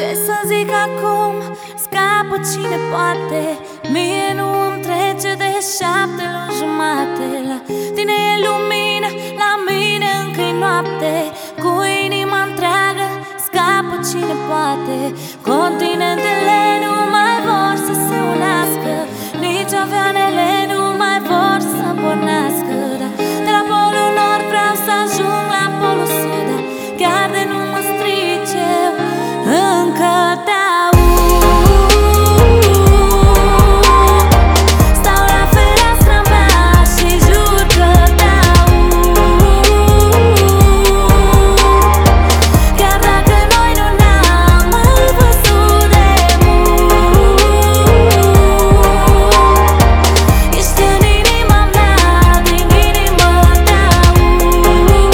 Ce să zic acum, scapă cine poate. Mie nu îmi trece de 7 luni jumate. La tine e lumină, la mine încă-i noapte. Cu inima întreagă, scapă cine poate. Continentele nu mai vor să se unească, nici avioanele nu mai vor să pornească. De la polul nord vreau să ajung la polul sud, chiar de nu mă strice, încă te aud. Stau la fereastra mea și jur că te aud. Chiar dacă noi nu ne-am mai văzut de mult, ești în inima mea, din inimă te aud.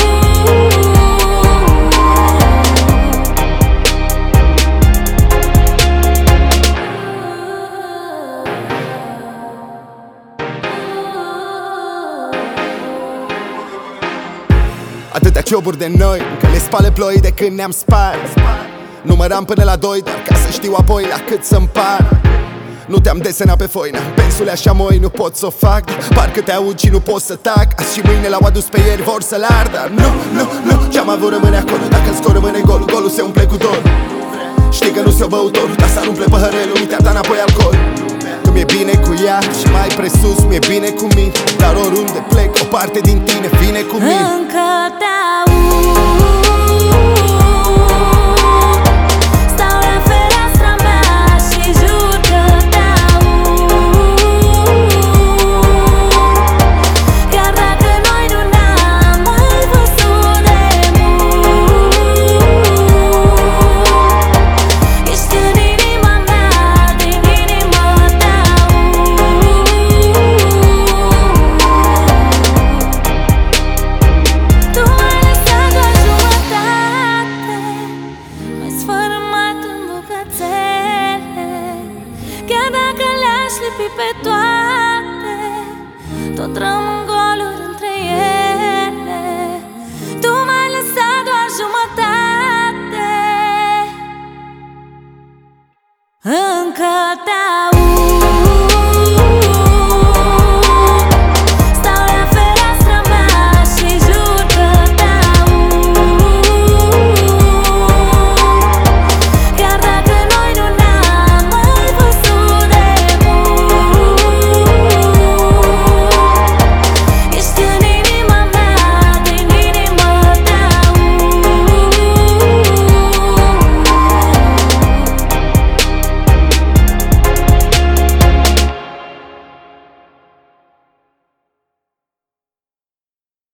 Atâtea joburi de noi, că le spale ploi de când ne-am spart. Număram până la 2, doar ca să știu apoi la cât să-mi par. Nu te-am desenat pe foină, pensule așa moi, nu pot să o fac. Parcă te aud și nu pot să tac. Azi și mâine l-au adus pe ieri, vor să-l ard. Dar nu, ce-am avut rămâne acolo. Dacă-l scor rămâne gol, golul se umple cu dor. Știi că nu se-o băutor, dar să nu-mi păhărelul, mi te-a dat înapoi alcool. Că mi-e bine cu ea și mai presus mi-e bine cu mine. Dar oriunde plec, o parte din tine vine cu mine. Încă te aud. Stau la fereastra mea și jur că te aud. Chiar dacă noi nu ne-am mai văzut de mult, ești în inima mea, din inimă te aud. Tu m-ai lăsat doar jumătate, m-ai sfărâmat în bucățele. Chiar dacă le-aș lipi pe toate, tot rămân